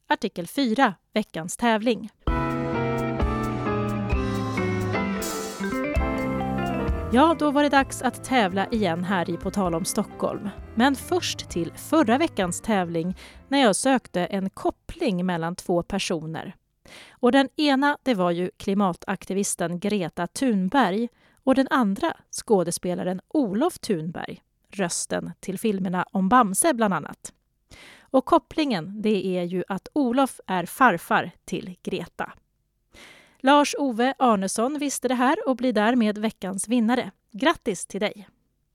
Artikel 4, veckans tävling. Ja, då var det dags att tävla igen här i På tal om Stockholm. Men först till förra veckans tävling när jag sökte en koppling mellan två personer. Och den ena, det var ju klimataktivisten Greta Thunberg och den andra skådespelaren Olof Thunberg, rösten till filmerna om Bamse bland annat. Och kopplingen, det är ju att Olof är farfar till Greta. Lars-Ove Arnesson visste det här och blir därmed veckans vinnare. Grattis till dig!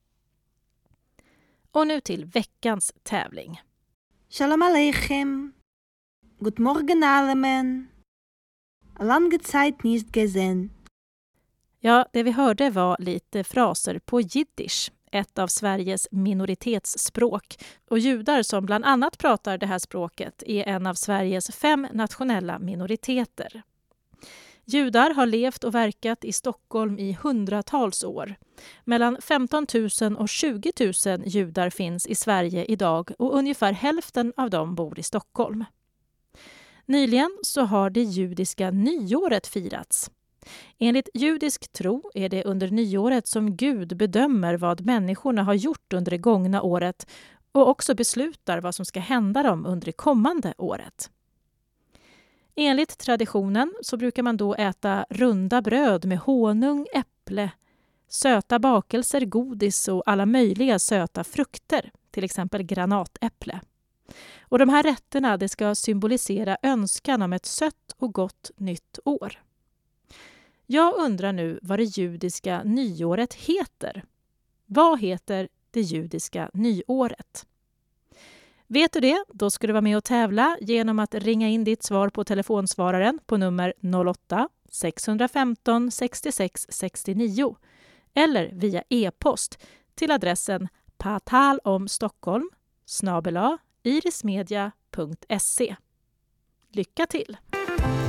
Och nu till veckans tävling. Shalom Aleichem. Good morgen allemen. Lange Zeit nicht gesehen. Ja, det vi hörde var lite fraser på jiddisch, ett av Sveriges minoritetsspråk. Och judar som bland annat pratar det här språket är en av Sveriges 5 nationella minoriteter. Judar har levt och verkat i Stockholm i hundratals år. Mellan 15 000 och 20 000 judar finns i Sverige idag och ungefär hälften av dem bor i Stockholm. Nyligen så har det judiska nyåret firats. Enligt judisk tro är det under nyåret som Gud bedömer vad människorna har gjort under det gångna året och också beslutar vad som ska hända dem under det kommande året. Enligt traditionen så brukar man då äta runda bröd med honung, äpple, söta bakelser, godis och alla möjliga söta frukter, till exempel granatäpple. Och de här rätterna, det ska symbolisera önskan om ett sött och gott nytt år. Jag undrar nu vad det judiska nyåret heter. Vad heter det judiska nyåret? Vet du det? Då ska du vara med och tävla genom att ringa in ditt svar på telefonsvararen på nummer 08-615 66 69 eller via e-post till adressen patalomstockholm@irismedia.se. Lycka till!